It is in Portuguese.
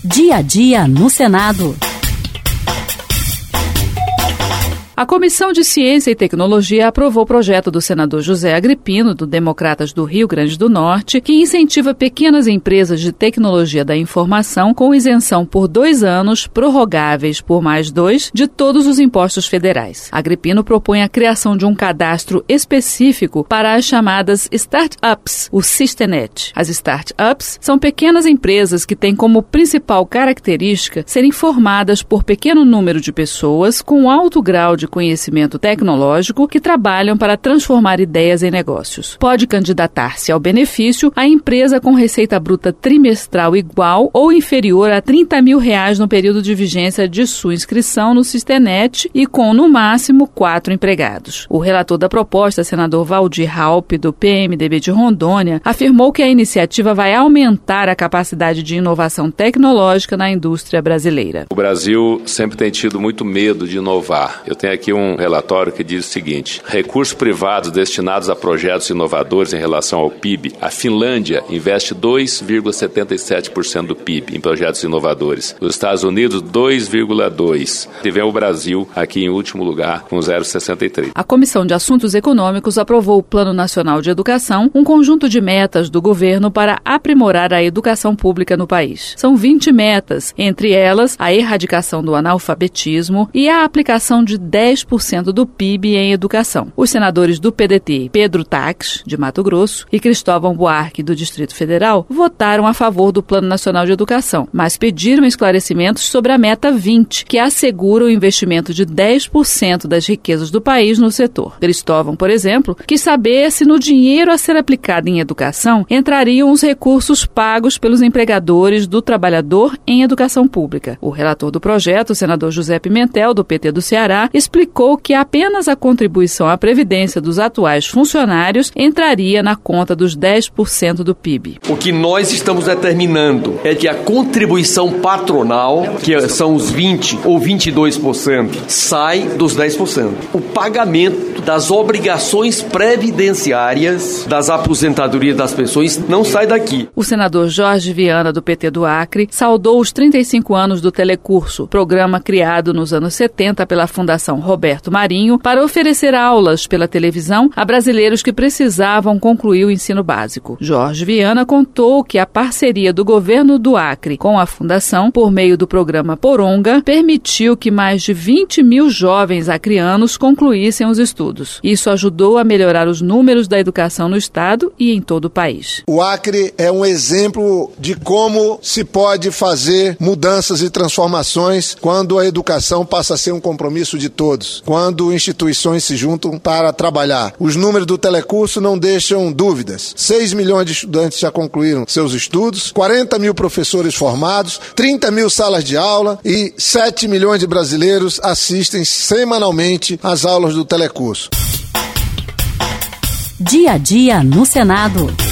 Dia a dia no Senado. A Comissão de Ciência e Tecnologia aprovou o projeto do senador José Agripino, do Democratas do Rio Grande do Norte, que incentiva pequenas empresas de tecnologia da informação com isenção por 2 anos, prorrogáveis por mais 2, de todos os impostos federais. Agripino propõe a criação de um cadastro específico para as chamadas startups, o Sistenet. As startups são pequenas empresas que têm como principal característica serem formadas por pequeno número de pessoas com alto grau de conhecimento tecnológico que trabalham para transformar ideias em negócios. Pode candidatar-se ao benefício a empresa com receita bruta trimestral igual ou inferior a R$30 mil no período de vigência de sua inscrição no Sistenet e com, no máximo, 4 empregados. O relator da proposta, senador Valdir Raupp, do PMDB de Rondônia, afirmou que a iniciativa vai aumentar a capacidade de inovação tecnológica na indústria brasileira. O Brasil sempre tem tido muito medo de inovar. Eu tenho aqui um relatório que diz o seguinte: recursos privados destinados a projetos inovadores em relação ao PIB, a Finlândia investe 2,77% do PIB em projetos inovadores. Os Estados Unidos, 2,2%. E vem o Brasil aqui em último lugar, com 0,63%. A Comissão de Assuntos Econômicos aprovou o Plano Nacional de Educação, um conjunto de metas do governo para aprimorar a educação pública no país. São 20 metas, entre elas a erradicação do analfabetismo e a aplicação de 10% do PIB em educação. Os senadores do PDT, Pedro Taques, de Mato Grosso, e Cristóvão Buarque, do Distrito Federal, votaram a favor do Plano Nacional de Educação, mas pediram esclarecimentos sobre a meta 20, que assegura o investimento de 10% das riquezas do país no setor. Cristóvão, por exemplo, quis saber se no dinheiro a ser aplicado em educação entrariam os recursos pagos pelos empregadores do trabalhador em educação pública. O relator do projeto, o senador José Pimentel, do PT do Ceará, explicou que apenas a contribuição à previdência dos atuais funcionários entraria na conta dos 10% do PIB. O que nós estamos determinando é que a contribuição patronal, que são os 20% ou 22%, sai dos 10%. O pagamento das obrigações previdenciárias das aposentadorias das pessoas não sai daqui. O senador Jorge Viana, do PT do Acre, saudou os 35 anos do Telecurso, programa criado nos anos 70 pela Fundação Roberto Marinho para oferecer aulas pela televisão a brasileiros que precisavam concluir o ensino básico. Jorge Viana contou que a parceria do governo do Acre com a Fundação, por meio do programa Poronga, permitiu que mais de 20 mil jovens acreanos concluíssem os estudos. Isso ajudou a melhorar os números da educação no estado e em todo o país. O Acre é um exemplo de como se pode fazer mudanças e transformações quando a educação passa a ser um compromisso de todos, quando instituições se juntam para trabalhar. Os números do Telecurso não deixam dúvidas. 6 milhões de estudantes já concluíram seus estudos, 40 mil professores formados, 30 mil salas de aula e 7 milhões de brasileiros assistem semanalmente às aulas do Telecurso. Dia a dia no Senado.